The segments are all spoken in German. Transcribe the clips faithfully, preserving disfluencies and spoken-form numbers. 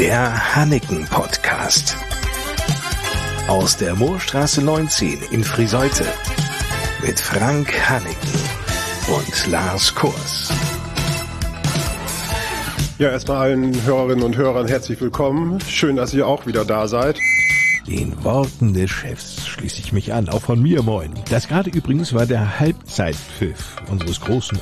Der Hanneken Podcast. Aus der Moorstraße neunzehn in Friseute. Mit Frank Hanneken und Lars Kurs. Ja, erstmal allen Hörerinnen und Hörern herzlich willkommen. Schön, dass ihr auch wieder da seid. Den Worten des Chefs schließe ich mich an, auch von mir moin. Das gerade übrigens war der Halbzeitpfiff unseres großen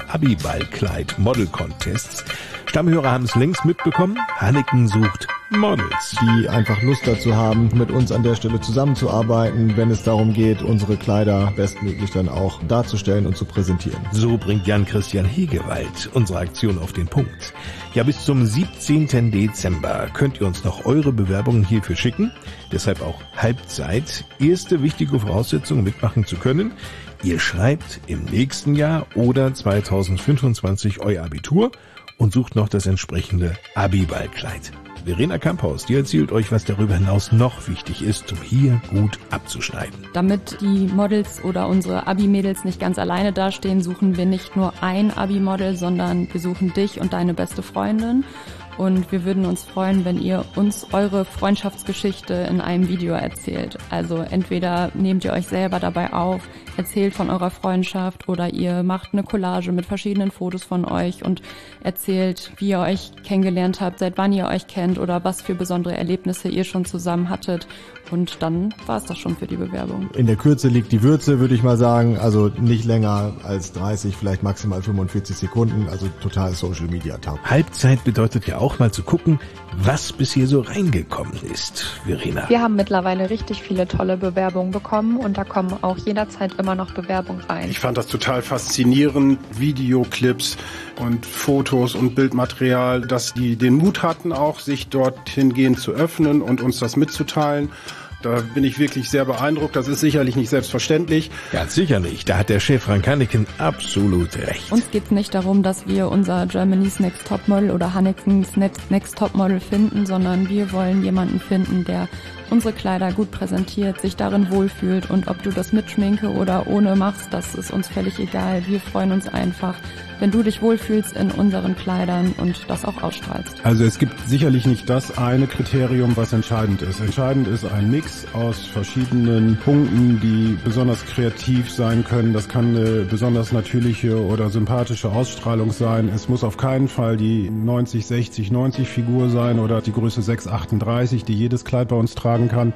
Abiballkleid-Model-Contests. Stammhörer haben es längst mitbekommen, Hanneken sucht Models, die einfach Lust dazu haben, mit uns an der Stelle zusammenzuarbeiten, wenn es darum geht, unsere Kleider bestmöglich dann auch darzustellen und zu präsentieren. So bringt Jan-Christian Hegewald unsere Aktion auf den Punkt. Ja, bis zum siebzehnten Dezember könnt ihr uns noch eure Bewerbungen hierfür schicken. Deshalb auch Halbzeit. Erste wichtige Voraussetzung, mitmachen zu können. Ihr schreibt im nächsten Jahr oder zweitausendfünfundzwanzig euer Abitur und sucht noch das entsprechende Abiballkleid. Verena Kamphaus, die erzählt euch, was darüber hinaus noch wichtig ist, um hier gut abzuschneiden. Damit die Models oder unsere Abi-Mädels nicht ganz alleine dastehen, suchen wir nicht nur ein Abi-Model, sondern wir suchen dich und deine beste Freundin. Und wir würden uns freuen, wenn ihr uns eure Freundschaftsgeschichte in einem Video erzählt. Also entweder nehmt ihr euch selber dabei auf, erzählt von eurer Freundschaft oder ihr macht eine Collage mit verschiedenen Fotos von euch und erzählt, wie ihr euch kennengelernt habt, seit wann ihr euch kennt oder was für besondere Erlebnisse ihr schon zusammen hattet. Und dann war es das schon für die Bewerbung. In der Kürze liegt die Würze, würde ich mal sagen. Also nicht länger als dreißig, vielleicht maximal fünfundvierzig Sekunden. Also total Social Media tauglich. Halbzeit bedeutet ja auch mal zu gucken, was bisher so reingekommen ist. Verena. Wir haben mittlerweile richtig viele tolle Bewerbungen bekommen und da kommen auch jederzeit immer noch Bewerbungen rein. Ich fand das total faszinierend, Videoclips und Fotos und Bildmaterial, dass die den Mut hatten, auch sich dorthin gehend zu öffnen und uns das mitzuteilen. Da bin ich wirklich sehr beeindruckt. Das ist sicherlich nicht selbstverständlich. Ganz sicher nicht. Da hat der Chef Frank Hanneken absolut recht. Uns geht es nicht darum, dass wir unser Germany's Next Topmodel oder Hannekens Next Topmodel finden, sondern wir wollen jemanden finden, der unsere Kleider gut präsentiert, sich darin wohlfühlt und ob du das mit Schminke oder ohne machst, das ist uns völlig egal. Wir freuen uns einfach, wenn du dich wohlfühlst in unseren Kleidern und das auch ausstrahlst. Also es gibt sicherlich nicht das eine Kriterium, was entscheidend ist. Entscheidend ist ein Mix aus verschiedenen Punkten, die besonders kreativ sein können. Das kann eine besonders natürliche oder sympathische Ausstrahlung sein. Es muss auf keinen Fall die neunzig sechzig neunzig Figur sein oder die Größe sechs achtunddreißig, die jedes Kleid bei uns tragen kann.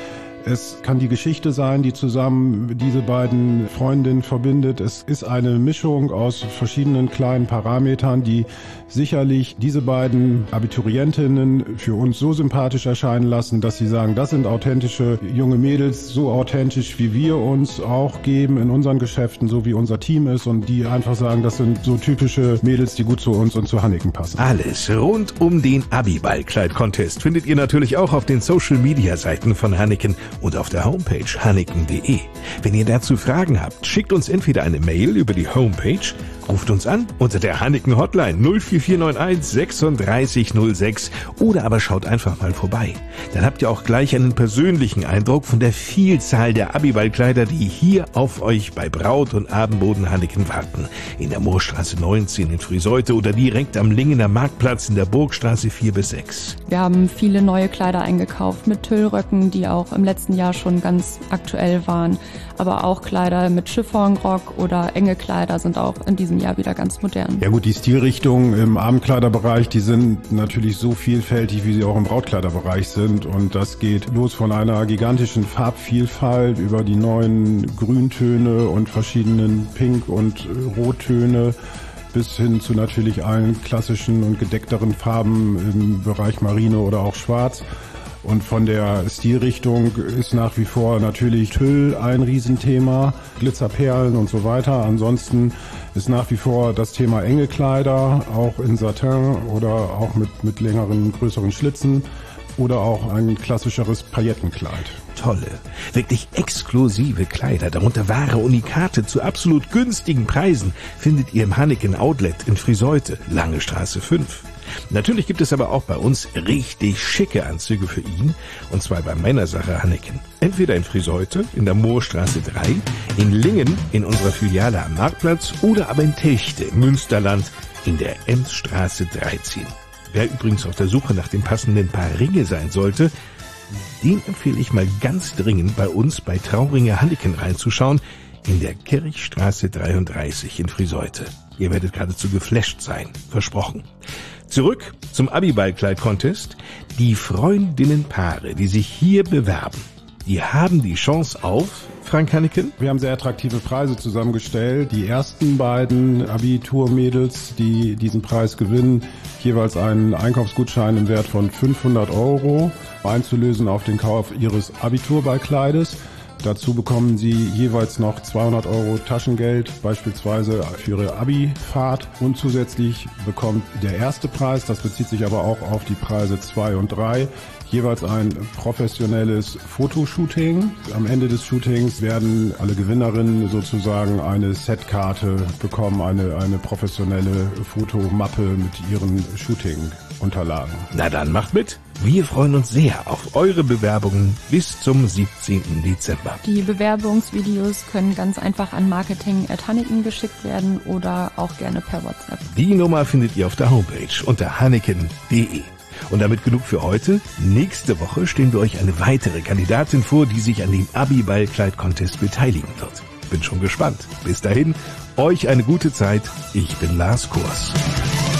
Es kann die Geschichte sein, die zusammen diese beiden Freundinnen verbindet. Es ist eine Mischung aus verschiedenen kleinen Parametern, die sicherlich diese beiden Abiturientinnen für uns so sympathisch erscheinen lassen, dass sie sagen, das sind authentische junge Mädels, so authentisch, wie wir uns auch geben in unseren Geschäften, so wie unser Team ist und die einfach sagen, das sind so typische Mädels, die gut zu uns und zu Hanneken passen. Alles rund um den Abiballkleid-Contest findet ihr natürlich auch auf den Social-Media-Seiten von Hanneken und auf der Homepage hanneken punkt de. Wenn ihr dazu Fragen habt, schickt uns entweder eine Mail über die Homepage, ruft uns an unter der Hanneken Hotline null vier vier neun eins sechsunddreißig null sechs oder aber schaut einfach mal vorbei. Dann habt ihr auch gleich einen persönlichen Eindruck von der Vielzahl der Abiballkleider, die hier auf euch bei Braut- und Abendboden Hanneken warten. In der Moorstraße neunzehn in Friseute oder direkt am Lingener Marktplatz in der Burgstraße vier bis sechs. Wir haben viele neue Kleider eingekauft mit Tüllröcken, die auch im letzten Jahr schon ganz aktuell waren. Aber auch Kleider mit Chiffonrock oder enge Kleider sind auch in diesem Jahr wieder ganz modern. Ja gut, die Stilrichtungen im Abendkleiderbereich, die sind natürlich so vielfältig, wie sie auch im Brautkleiderbereich sind. Und das geht los von einer gigantischen Farbvielfalt über die neuen Grüntöne und verschiedenen Pink- und Rottöne bis hin zu natürlich allen klassischen und gedeckteren Farben im Bereich Marine oder auch Schwarz. Und von der Stilrichtung ist nach wie vor natürlich Tüll ein Riesenthema, Glitzerperlen und so weiter. Ansonsten ist nach wie vor das Thema enge Kleider, auch in Satin oder auch mit, mit längeren, größeren Schlitzen oder auch ein klassischeres Paillettenkleid. Tolle, wirklich exklusive Kleider, darunter wahre Unikate zu absolut günstigen Preisen, findet ihr im Hanneken Outlet in Friseute, Lange Straße fünf. Natürlich gibt es aber auch bei uns richtig schicke Anzüge für ihn, und zwar bei Männersache Hanneken. Entweder in Friseute, in der Moorstraße drei, in Lingen, in unserer Filiale am Marktplatz oder aber in Techte, Münsterland, in der Emsstraße dreizehn. Wer übrigens auf der Suche nach dem passenden Paar Ringe sein sollte, den empfehle ich mal ganz dringend bei uns bei Trauringe Hanneken reinzuschauen, in der Kirchstraße dreiunddreißig in Friseute. Ihr werdet geradezu geflasht sein, versprochen. Zurück zum Abiballkleid-Contest. Die Freundinnenpaare, die sich hier bewerben, die haben die Chance auf, Frank Hanneken? Wir haben sehr attraktive Preise zusammengestellt. Die ersten beiden Abiturmädels, die diesen Preis gewinnen, jeweils einen Einkaufsgutschein im Wert von fünfhundert Euro, einzulösen auf den Kauf ihres Abiturballkleides. Dazu bekommen Sie jeweils noch zweihundert Euro Taschengeld, beispielsweise für Ihre Abi-Fahrt. Und zusätzlich bekommt der erste Preis, das bezieht sich aber auch auf die Preise zwei und drei, jeweils ein professionelles Fotoshooting. Am Ende des Shootings werden alle Gewinnerinnen sozusagen eine Setkarte bekommen, eine, eine professionelle Fotomappe mit ihren Shooting-Unterlagen. Na dann macht mit. Wir freuen uns sehr auf eure Bewerbungen bis zum siebzehnten Dezember. Die Bewerbungsvideos können ganz einfach an marketing at hanneken geschickt werden oder auch gerne per WhatsApp. Die Nummer findet ihr auf der Homepage unter hanneken punkt de. Und damit genug für heute. Nächste Woche stellen wir euch eine weitere Kandidatin vor, die sich an dem Abiballkleid-Contest beteiligen wird. Bin schon gespannt. Bis dahin, euch eine gute Zeit. Ich bin Lars Kurs.